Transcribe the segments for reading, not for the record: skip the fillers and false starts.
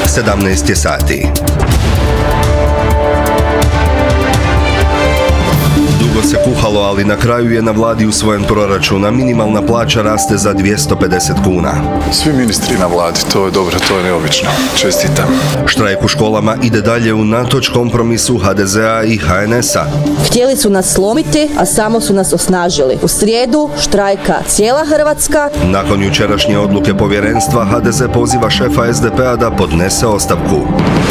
17 je sati. Dugo se kuhalo, ali na kraju je na vladi usvojen proračun, a minimalna plaća raste za 250 kuna. Svi ministri na vladi, to je dobro, to je neobično. Čestitam. Štrajk u školama ide dalje unatoč kompromisu HDZ-a i HNS-a. Htjeli su nas slomiti, a samo su nas osnažili. U srijedu štrajka cijela Hrvatska. Nakon jučerašnje odluke povjerenstva, HDZ poziva šefa SDP-a da podnese ostavku.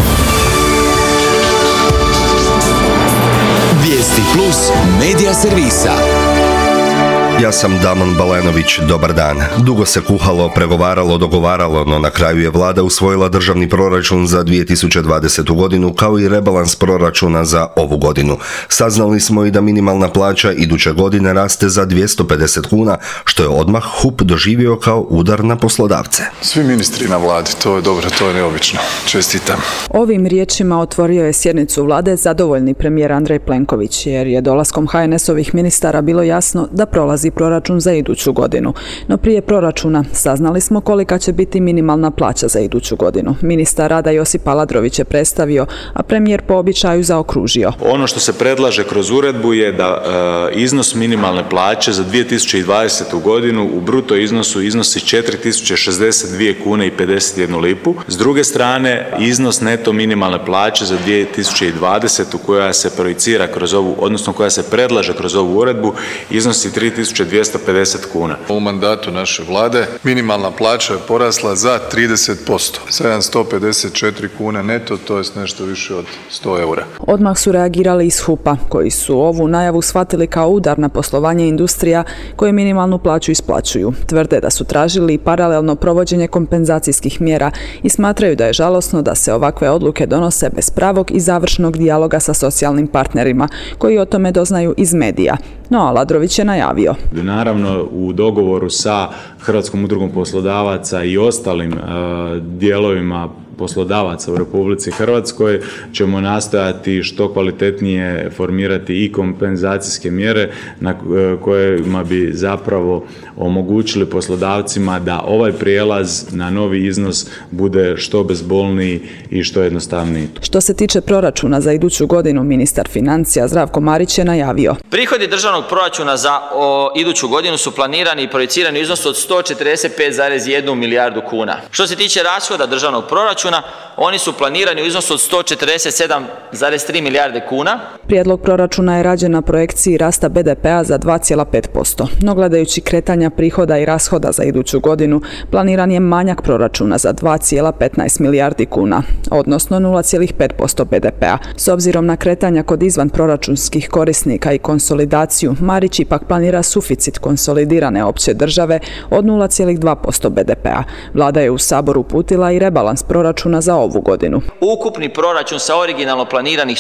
Vijesti Plus medija servisa. Ja sam Damon Balenović, dobar dan. Dugo se kuhalo, pregovaralo, dogovaralo, no na kraju je vlada usvojila državni proračun za 2020. godinu kao i rebalans proračuna za ovu godinu. Saznali smo i da minimalna plaća iduće godine raste za 250 kuna, što je odmah HUP doživio kao udar na poslodavce. Svi ministri na vladi, to je dobro, to je neobično. Čestitam. Ovim riječima otvorio je sjednicu vlade zadovoljni premijer Andrej Plenković, jer je dolaskom HNS-ovih ministara bilo jasno da prolazi proračun za iduću godinu. No prije proračuna saznali smo kolika će biti minimalna plaća za iduću godinu. Ministar rada Josip Aladrović je predstavio, a premijer po običaju zaokružio. Ono što se predlaže kroz uredbu je da iznos minimalne plaće za 2020. godinu u bruto iznosu iznosi 4062 kune i 51 lipu. S druge strane, iznos neto minimalne plaće za 2020. koja se projicira kroz ovu, odnosno koja se predlaže kroz ovu uredbu, iznosi 3250 kuna. U mandatu naše vlade minimalna plaća je porasla za 30%. 754 kune neto, to je nešto više od 100 eura. Odmah su reagirali iz HUP-a, koji su ovu najavu shvatili kao udar na poslovanje industrija koje minimalnu plaću isplaćuju. Tvrde da su tražili paralelno provođenje kompenzacijskih mjera i smatraju da je žalosno da se ovakve odluke donose bez pravog i završnog dijaloga sa socijalnim partnerima, koji o tome doznaju iz medija. No, Aladrović je najavio. Naravno, u dogovoru sa Hrvatskom udrugom poslodavaca i ostalim dijelovima poslodavaca u Republici Hrvatskoj ćemo nastojati što kvalitetnije formirati i kompenzacijske mjere na kojima bi zapravo omogućili poslodavcima da ovaj prijelaz na novi iznos bude što bezbolniji i što jednostavniji. Što se tiče proračuna za iduću godinu, ministar financija Zdravko Marić je najavio. Prihodi državnog proračuna za iduću godinu su planirani i projicirani u iznosu od 145,1 milijardu kuna. Što se tiče rashoda državnog proračuna, oni su planirani u iznosu od 147,3 milijarde kuna. Prijedlog proračuna je rađen na projekciji rasta BDP-a za 2,5%. No gledajući kretanja prihoda i rashoda za iduću godinu, planiran je manjak proračuna za 2,15 milijardi kuna, odnosno 0,5% BDP-a. S obzirom na kretanja kod izvanproračunskih korisnika i konsolidaciju, Marić ipak planira suficit konsolidirane opće države od 0,2% BDP-a. Vlada je u Sabor uputila i rebalans proračuna za ovu godinu. Ukupni proračun sa originalno planiranih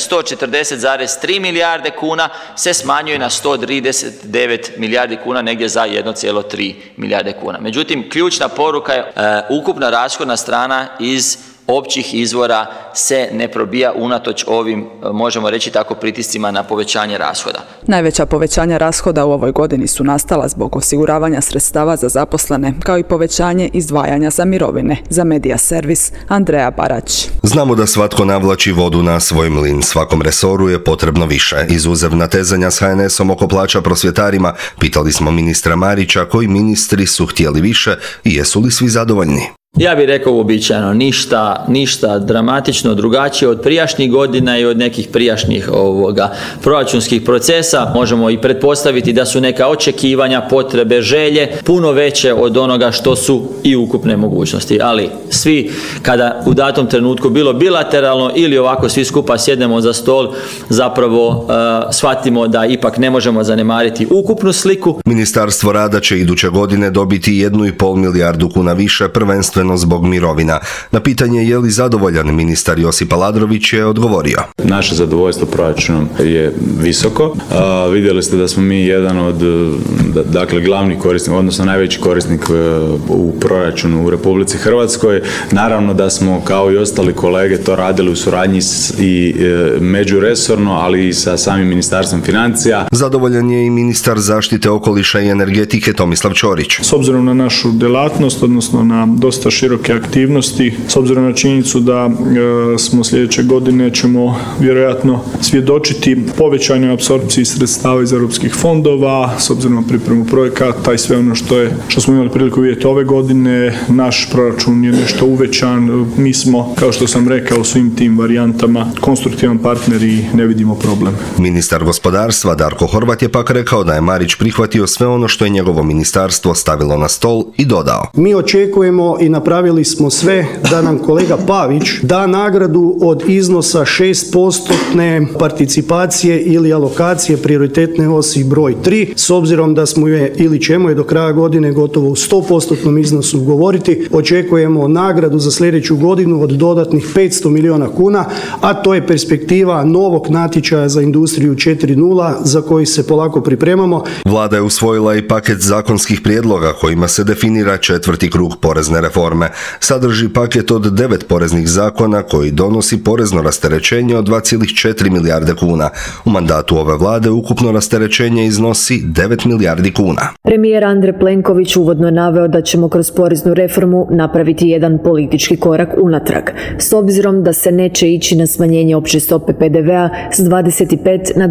140,3 milijarde kuna se smanjuje na 139 milijardi kuna, negdje za 1,3 milijarde kuna. Međutim, ključna poruka je ukupna rashodna strana iz općih izvora se ne probija unatoč ovim, možemo reći tako, pritiscima na povećanje rashoda. Najveća povećanja rashoda u ovoj godini su nastala zbog osiguravanja sredstava za zaposlene, kao i povećanje izdvajanja za mirovine. Za Medija servis, Andreja Barać. Znamo da svatko navlači vodu na svoj mlin. Svakom resoru je potrebno više. Izuzev natezanja s HNS-om oko plaća prosvjetarima, pitali smo ministra Marića koji ministri su htjeli više i jesu li svi zadovoljni. Ja bih rekao uobičajeno, ništa dramatično drugačije od prijašnjih godina i od nekih prijašnjih proračunskih procesa. Možemo i pretpostaviti da su neka očekivanja, potrebe, želje puno veće od onoga što su i ukupne mogućnosti. Ali svi kada u datom trenutku bilo bilateralno ili ovako svi skupa sjednemo za stol, zapravo shvatimo da ipak ne možemo zanemariti ukupnu sliku. Ministarstvo rada će iduće godine dobiti 1,5 milijardu kuna više, prvenstveno zbog mirovina. Na pitanje je li zadovoljan, ministar Josip Aladrović je odgovorio. Naše zadovoljstvo proračunom je visoko. Vidjeli ste da smo mi jedan od glavnih korisnika, odnosno najveći korisnik u proračunu u Republici Hrvatskoj. Naravno da smo kao i ostali kolege to radili u suradnji i međuresorno, ali i sa samim Ministarstvom financija. Zadovoljan je i ministar zaštite okoliša i energetike Tomislav Ćorić. S obzirom na našu djelatnost, odnosno na dosta dosta široke aktivnosti, s obzirom na činjenicu da smo sljedeće godine ćemo vjerojatno svjedočiti povećanju apsorpciji sredstava iz europskih fondova, s obzirom na pripremu projekata i sve ono što smo imali priliku vidjeti ove godine. Naš proračun je nešto uvećan, mi smo, kao što sam rekao, u svim tim varijantama konstruktivan partner i ne vidimo problem. Ministar gospodarstva Darko Horvat je pak rekao da je Marić prihvatio sve ono što je njegovo ministarstvo stavilo na stol i dodao: Mi očekujemo i napravili smo sve da nam kolega Pavić da nagradu od iznosa 6% participacije ili alokacije prioritetne osi broj 3, s obzirom da smo je ili ćemo je do kraja godine gotovo u 100% iznosu ugovoriti. Očekujemo nagradu za sljedeću godinu od dodatnih 500 milijuna kuna, a to je perspektiva novog natječaja za industriju 4.0 za koji se polako pripremamo. Vlada je usvojila i paket zakonskih prijedloga kojima se definira 4. krug porezne reforme. Sadrži paket od 9 poreznih zakona koji donosi porezno rasterećenje od 2,4 milijarde kuna. U mandatu ove vlade ukupno rasterećenje iznosi 9 milijardi kuna. Premijer Andrej Plenković uvodno je naveo da ćemo kroz poreznu reformu napraviti jedan politički korak unatrag, s obzirom da se neće ići na smanjenje opće stope PDV-a s 25 na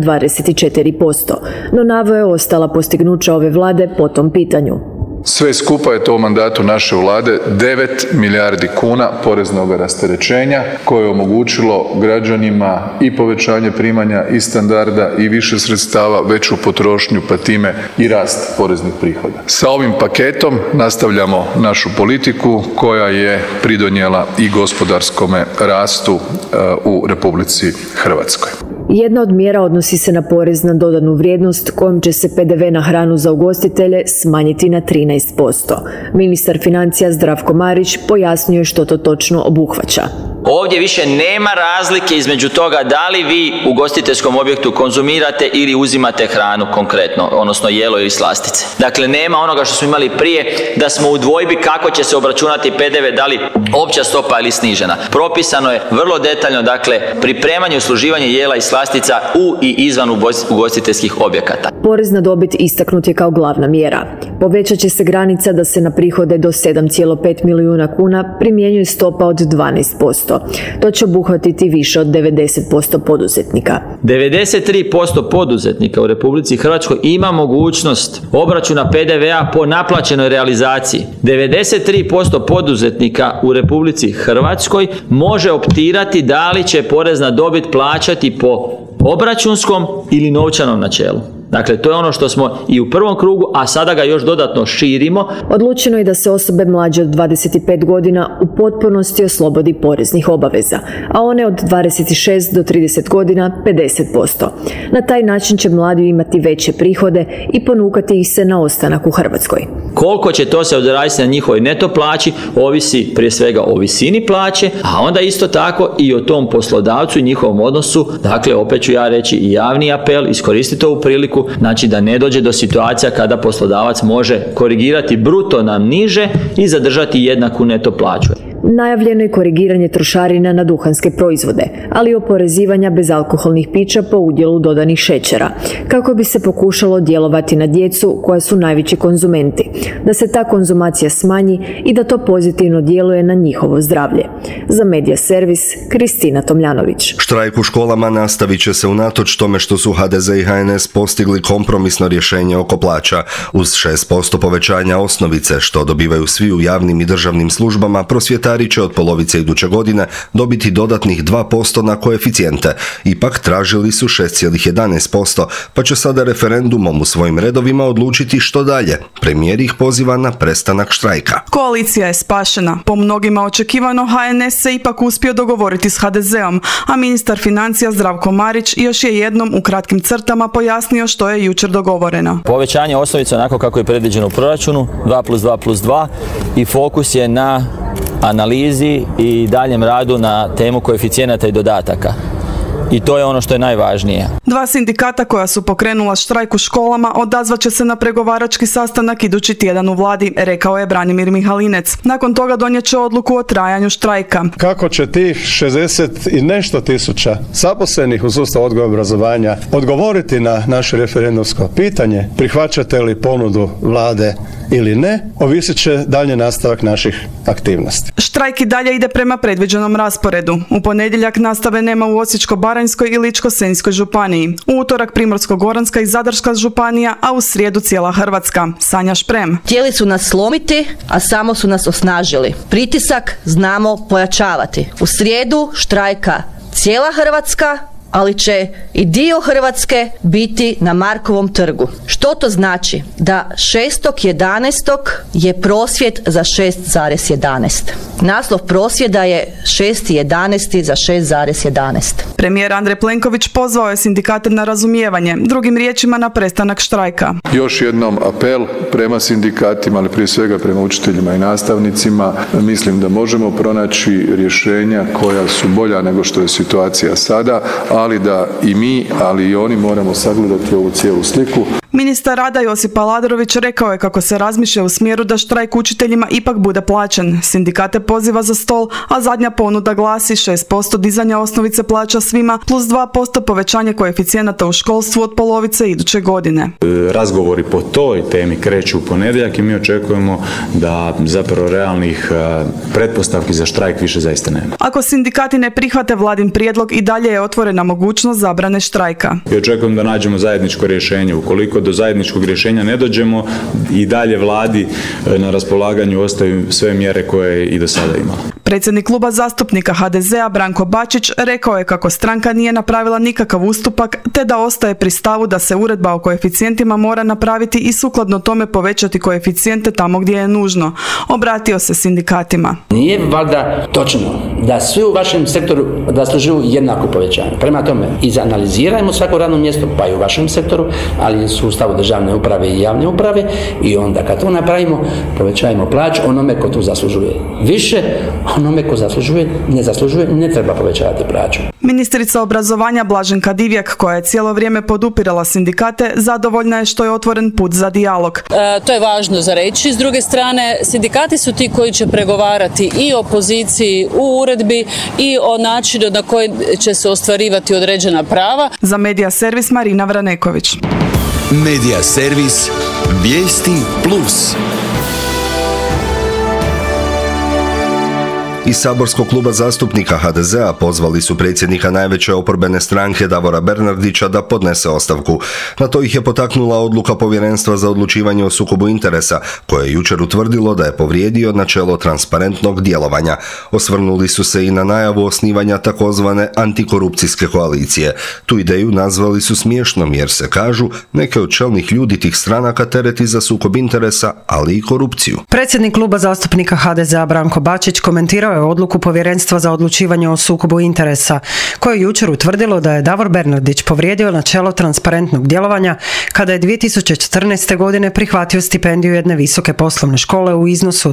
24%, no naveo je ostala postignuća ove vlade po tom pitanju. Sve skupa je to u mandatu naše vlade 9 milijardi kuna poreznog rasterećenja koje je omogućilo građanima i povećanje primanja i standarda i više sredstava, veću potrošnju, pa time i rast poreznih prihoda. Sa ovim paketom nastavljamo našu politiku koja je pridonijela i gospodarskome rastu u Republici Hrvatskoj. Jedna od mjera odnosi se na porez na dodanu vrijednost kojom će se PDV na hranu za ugostitelje smanjiti na 13%. Ministar financija Zdravko Marić pojasnio je što to točno obuhvaća. Ovdje više nema razlike između toga da li vi u ugostiteljskom objektu konzumirate ili uzimate hranu konkretno, odnosno jelo ili slastice. Dakle, nema onoga što smo imali prije da smo u dvojbi kako će se obračunati PDV, da li opća stopa ili snižena. Propisano je vrlo detaljno, dakle, pripremanje i usluživanje jela i slastica u i izvan ugostiteljskih objekata. Porez na dobit istaknut je kao glavna mjera. Povećat će se granica da se na prihode do 7,5 milijuna kuna primjenjuje stopa od 12%. To će obuhvatiti više od 90% poduzetnika. 93% poduzetnika u Republici Hrvatskoj ima mogućnost obračuna PDV-a po naplaćenoj realizaciji. 93% poduzetnika u Republici Hrvatskoj može optirati da li će porez na dobit plaćati po obračunskom ili novčanom načelu. Dakle, to je ono što smo i u prvom krugu, a sada ga još dodatno širimo. Odlučeno je da se osobe mlađe od 25 godina u potpunosti oslobodi poreznih obaveza, a one od 26 do 30 godina 50%. Na taj način će mladi imati veće prihode i ponukati ih se na ostanak u Hrvatskoj. Koliko će to se odraziti na njihovoj neto plaći, ovisi prije svega o visini plaće, a onda isto tako i o tom poslodavcu i njihovom odnosu. Dakle, opet ću ja reći i javni apel, iskoristiti ovu priliku, znači da ne dođe do situacija kada poslodavac može korigirati bruto na niže i zadržati jednaku neto plaću. Najavljeno je korigiranje trošarina na duhanske proizvode, ali i oporezivanja bezalkoholnih pića po udjelu dodanih šećera, kako bi se pokušalo djelovati na djecu koja su najveći konzumenti, da se ta konzumacija smanji i da to pozitivno djeluje na njihovo zdravlje. Za Medija servis, Kristina Tomljanović. Štrajk u školama nastavit će se unatoč tome što su HDZ i HNS postigli kompromisno rješenje oko plaća. Uz 6% povećanja osnovice što dobivaju svi u javnim i državnim službama, prosvjetari će od polovice iduće godine dobiti dodatnih 2% na koeficijente. Ipak tražili su 6,11%, pa će sada referendumom u svojim redovima odlučiti što dalje. Premijer ih poziva na prestanak štrajka. Koalicija je spašena. Po mnogima očekivano HNS se ipak uspio dogovoriti s HDZ-om, a ministar financija Zdravko Marić još je jednom u kratkim crtama pojasnio što je jučer dogovoreno. Povećanje osnovice onako kako je predviđeno u proračunu, 2+2+2 i fokus je na analizi i daljem radu na temu koeficijenata i dodataka. I to je ono što je najvažnije. Dva sindikata koja su pokrenula štrajk u školama odazvat će se na pregovarački sastanak idući tjedan u vladi, rekao je Branimir Mihalinec. Nakon toga donijet će odluku o trajanju štrajka. Kako će tih 60 i nešto tisuća zaposlenih u sustavu odgoja i obrazovanja odgovoriti na naše referendumsko pitanje? Prihvaćate li ponudu vlade ili ne, ovisit će dalje nastavak naših aktivnosti. Štrajk i dalje ide prema predviđenom rasporedu. U ponedjeljak nastave nema u Osječko-baranjskoj i Ličko-senjskoj županiji. U utorak Primorsko-goranska i Zadarska županija, a u srijedu cijela Hrvatska. Sanja Šprem. Htjeli su nas slomiti, a samo su nas osnažili. Pritisak znamo pojačavati. U srijedu štrajka cijela Hrvatska, ali će i dio Hrvatske biti na Markovom trgu. Što to znači? Da 6.11. je prosvjed za 6,11. Naslov prosvjeda je 6.11. za 6,11. Premijer Andrej Plenković pozvao je sindikate na razumijevanje, drugim riječima na prestanak štrajka. Još jednom apel prema sindikatima, ali prije svega prema učiteljima i nastavnicima. Mislim da možemo pronaći rješenja koja su bolja nego što je situacija sada, ali da i mi, ali i oni moramo sagledati ovu cijelu sliku. Ministar rada Josip Aladrović rekao je kako se razmišlja u smjeru da štrajk učiteljima ipak bude plaćen. Sindikate poziva za stol, a zadnja ponuda glasi 6% dizanja osnovice plaća svima plus 2% povećanje koeficijenata u školstvu od polovice iduće godine. Razgovori po toj temi kreću u ponedjeljak i mi očekujemo da zapravo realnih pretpostavki za štrajk više zaista nema. Ako sindikati ne prihvate vladin prijedlog, i dalje je otvorena mogućnost zabrane štrajka. I očekujem da nađemo zajedničko rješenje. Ukoliko do zajedničkog rješenja ne dođemo, i dalje vladi na raspolaganju ostaju sve mjere koje je i do sada imala. Predsjednik kluba zastupnika HDZ-a Branko Bačić rekao je kako stranka nije napravila nikakav ustupak, te da ostaje pri stavu da se uredba o koeficijentima mora napraviti i sukladno tome povećati koeficijente tamo gdje je nužno. Obratio se sindikatima. Nije valjda točno da svi u vašem sektoru zaslužuju jednako povećanje. Prema tome, izanalizirajmo svako radno mjesto, pa i u vašem sektoru, ali i u sustavu državne uprave i javne uprave, i onda kad to napravimo, povećajmo plaću onome ko tu zaslužuje više, onome ko ne zaslužuje, ne treba povećavati plaću. Ministrica obrazovanja Blaženka Divjak, koja je cijelo vrijeme podupirala sindikate, zadovoljna je što je otvoren put za dijalog. To je važno za reći. S druge strane, sindikati su ti koji će pregovarati i o poziciji u uredbi i o načinu na koji će se ostvarivati određena prava. Za Medija servis Marina Vraneković. Medija servis Vijesti Plus. Iz saborskog kluba zastupnika HDZ-a pozvali su predsjednika najveće oporbene stranke Davora Bernardića da podnese ostavku. Na to ih je potaknula odluka Povjerenstva za odlučivanje o sukobu interesa, koje je jučer utvrdilo da je povrijedio načelo transparentnog djelovanja. Osvrnuli su se i na najavu osnivanja takozvane antikorupcijske koalicije. Tu ideju nazvali su smiješnom jer se, kažu, neke od čelnih ljudi tih stranaka tereti za sukob interesa, ali i korupciju. Predsjednik kluba zastupnika HDZ-a Branko Bačić komentirao je odluku Povjerenstva za odlučivanje o sukobu interesa, koje je jučer utvrdilo da je Davor Bernardić povrijedio načelo transparentnog djelovanja kada je 2014. godine prihvatio stipendiju jedne visoke poslovne škole u iznosu od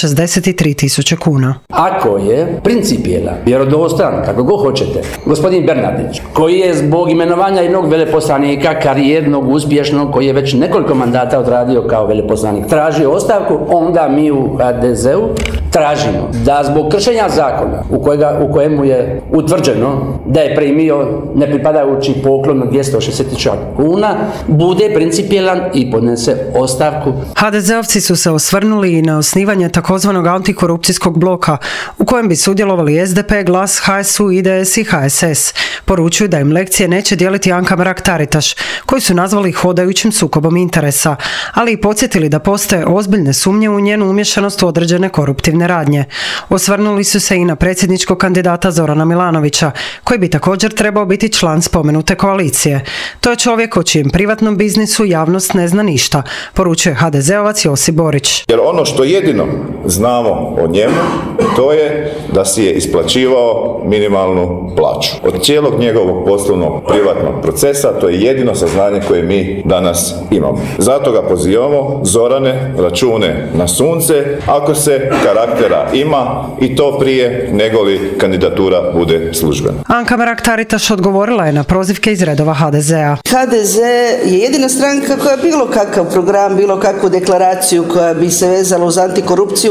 263.000 kuna. Ako je principijelan, vjerodostojan, kako god hoćete, gospodin Bernardić, koji je zbog imenovanja jednog veleposlanika karijernog, uspješnog, koji je već nekoliko mandata odradio kao veleposlanik, tražio ostavku, onda mi u HDZ-u tražimo da zbog kršenja zakona u kojemu je utvrđeno da je primio nepripadajući poklon od 260.000 kuna, bude principijelan i podnese ostavku. HDZ-ovci su se osvrnuli i na osnivanje takozvanog antikorupcijskog bloka u kojem bi sudjelovali SDP, GLAS, HSU, IDS i HSS. Poručuju da im lekcije neće dijeliti Anka Mrak-Taritaš, koji su nazvali hodajućim sukobom interesa, ali i podsjetili da postoje ozbiljne sumnje u njenu umješanost u određene koruptivne radnje. Osvrnuli su se i na predsjedničkog kandidata Zorana Milanovića, koji bi također trebao biti član spomenute koalicije. To je čovjek o čijem privatnom biznisu javnost ne zna ništa, poručuje HDZ-ovac Josip Borić. Jer ono što jedino znamo o njemu, to je da si je isplaćivao minimalnu plaću. Od cijelog njegovog poslovnog privatnog procesa, to je jedino saznanje koje mi danas imamo. Zato ga pozivamo, Zorane, račune na sunce, ako se karaktera ima, i to prije nego li kandidatura bude službena. Anka Mrak-Taritaš odgovorila je na prozivke iz redova HDZ-a. HDZ je jedina stranka koja bilo kakav program, bilo kakvu deklaraciju koja bi se vezala uz antikorupciju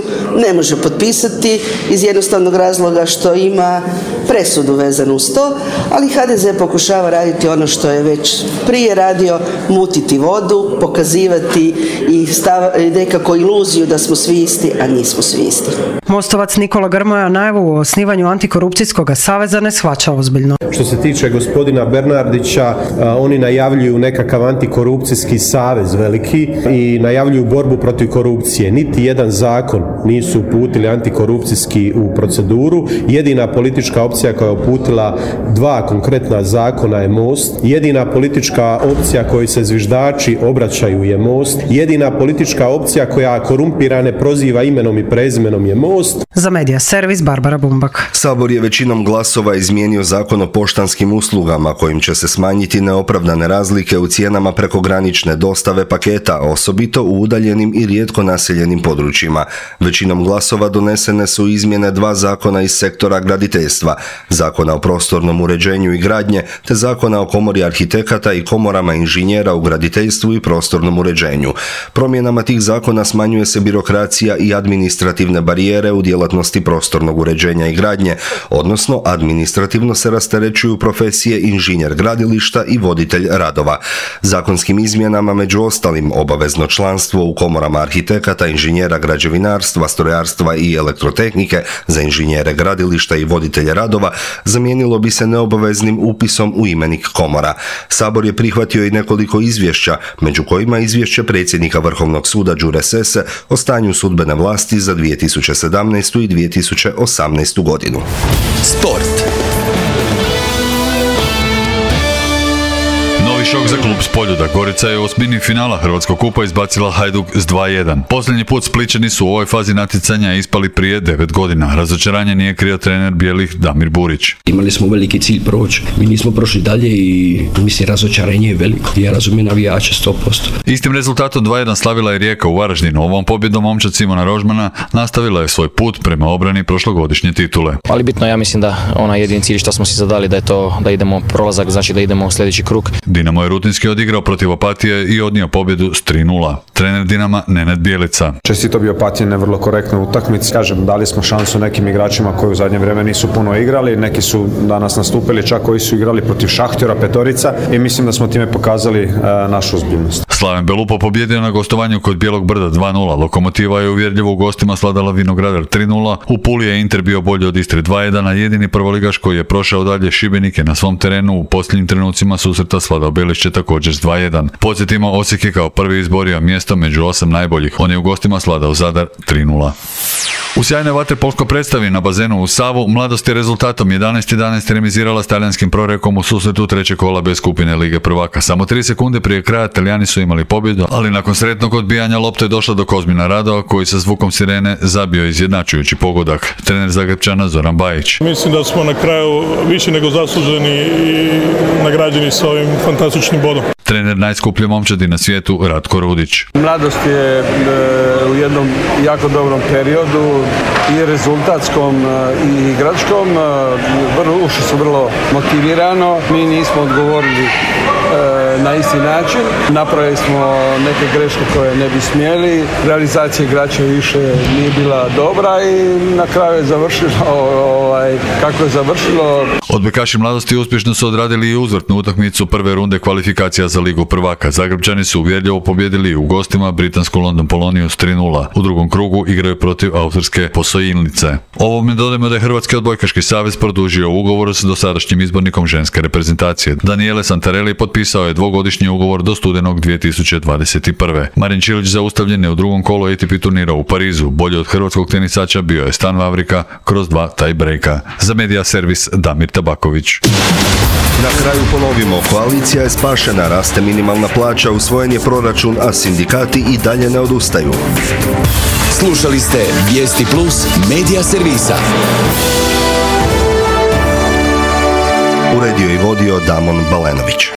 ne može potpisati iz jednostavnog razloga što ima presudu vezanu uz to, ali HDZ pokušava raditi ono što je već prije radio, mutiti vodu, pokazivati i nekako iluziju da smo svi isti, a nismo svi isti. Mostovac Nikola Grmoja najavu o osnivanju antikorupcijskog saveza ne shvaća ozbiljno. Što se tiče gospodina Bernardića, oni najavljuju nekakav antikorupcijski savez veliki i najavljuju borbu protiv korupcije. Niti jedan zakon nisu uputili antikorupcijski u proceduru. Jedina politička opcija koja je uputila 2 konkretna zakona je Most. Jedina politička opcija kojoj se zviždači obraćaju je Most. Jedina politička opcija koja korumpirane proziva imenom i prezimenom je Most. Za Medija servis Barbara Bumbak. Sabor je većinom glasova izmijenio zakon o poštanskim uslugama kojim će se smanjiti neopravdane razlike u cijenama prekogranične dostave paketa, osobito u udaljenim i rijetko naseljenim područjima. Većinom glasova donesene su izmjene 2 zakona iz sektora graditeljstva, Zakona o prostornom uređenju i gradnje, te Zakona o komori arhitekata i komorama inženjera u graditeljstvu i prostornom uređenju. Promjenama tih zakona smanjuje se birokracija i administrativne barijere u djelatnosti prostornog uređenja i gradnje, odnosno administrativno se rasterećuju profesije inženjer gradilišta i voditelj radova. Zakonskim izmjenama među ostalim obavezno članstvo u komorama arhitekata, inženjera građevinarstva, strojarstva i elektrotehnike za inženjere gradilišta i voditelje radova zamijenilo bi se neobaveznim upisom u imenik komora. Sabor je prihvatio i nekoliko izvješća, među kojima izvješće predsjednika Vrhovnog suda Đure Sesse o stanju sudbene vlasti za 2017. i 2018. godinu. Sport. Šok za klub s Poljuda. Gorica je u osmini finala Hrvatskog kupa izbacila Hajduk s 2:1. Posljednji put Splićani su u ovoj fazi natjecanja ispali prije 9 godina. Razočaranje nije krio trener bijelih Damir Burić. Imali smo veliki cilj proći. Mi nismo prošli dalje i mislim razočarenje je veliko. Ja razumijem navijače 100%. Istim rezultatom 2:1 slavila je Rijeka u Varaždinu. Ovom pobjedom momčad Simona Rožmana nastavila je svoj put prema obrani prošlogodišnje titule. Ali bitno, ja mislim da onaj jedini cilj što smo si zadali da je to da idemo prolazak, znači da idemo u sljedeći krug. Dinamo je rutinski odigrao protiv Opatije i odnio pobjedu s 3:0. Trener Dinama Nenad Bjelica. Čestito bi Opatije na vrlo korektnoj utakmici. Kažem, dali smo šansu nekim igračima koji u zadnje vrijeme nisu puno igrali, neki su danas nastupili čak koji su igrali protiv Šahtjora, petorica, i mislim da smo time pokazali našu ozbiljnost. Slaven Belupo pobjedio na gostovanju kod Bijelog Brda 2:0. Lokomotiva je uvjerljivo u gostima sladala Vinogradar 3:0. U Puli je Inter bio bolji od Istre 2:1, a jedini prvoligaš koji je prošao dalje Šibenik je na svom terenu u posljednjim trenucima susreta svladao Belišće također s 2:1. Podsjetimo, Osijek je kao prvi izborio mjesto među 8 najboljih. On je u gostima sladao Zadar 3:0. U sjajnoj vaterpolskoj predstavi na bazenu u Savu Mladost je rezultatom 11:11 remizirala s talijanskim Prorekom u susretu trećeg kola B skupine Lige prvaka. Samo 3 sekunde prije kraja Talijani su imali pobjedu, ali nakon sretnog odbijanja lopta je došla do Kozmina Radova koji sa zvukom sirene zabio izjednačujući pogodak. Trener Zagrepčana Zoran Bajić. Mislim da smo na kraju više nego zasluženi i nagrađeni s ovim fantastičnim bodom. Trener najskuplje momčadi na svijetu Ratko Rudić. Mladost je u jednom jako dobrom periodu i rezultatskom i igračkom. Ušli su vrlo motivirano. Mi nismo odgovorili na isti način. Napravili smo neke greške koje ne bi smjeli. Realizacija igrača više nije bila dobra i na kraju je završilo kako je završilo. Odbojkaši Mladosti uspješno su odradili i uzvrtnu utakmicu prve runde kvalifikacija za Ligu prvaka. Zagrepčani su uvjerljivo pobjedili u gostima britansku London Poloniju s 3:0. U drugom krugu igraju protiv austrijske Posojilnice. Ovome dodajemo da je Hrvatski odbojkaški savez produžio ugovor s dosadašnjim izbornikom ženske reprezentacije. Daniele Santarelli potpisao je 2-godišnji ugovor do studenog 2021. Marin Čilić zaustavljen je u drugom kolu ATP turnira u Parizu. Bolji od hrvatskog tenisača bio je Stan Vavrika kroz 2 tie-breaka. Za Medija servis Damir Tabaković. Na kraju ponovimo, koalicija je spašena, raste minimalna plaća, usvojen je proračun, a sindikati i dalje ne odustaju. Slušali ste Vijesti Plus Medija servisa. Uredio i vodio Damon Balenović.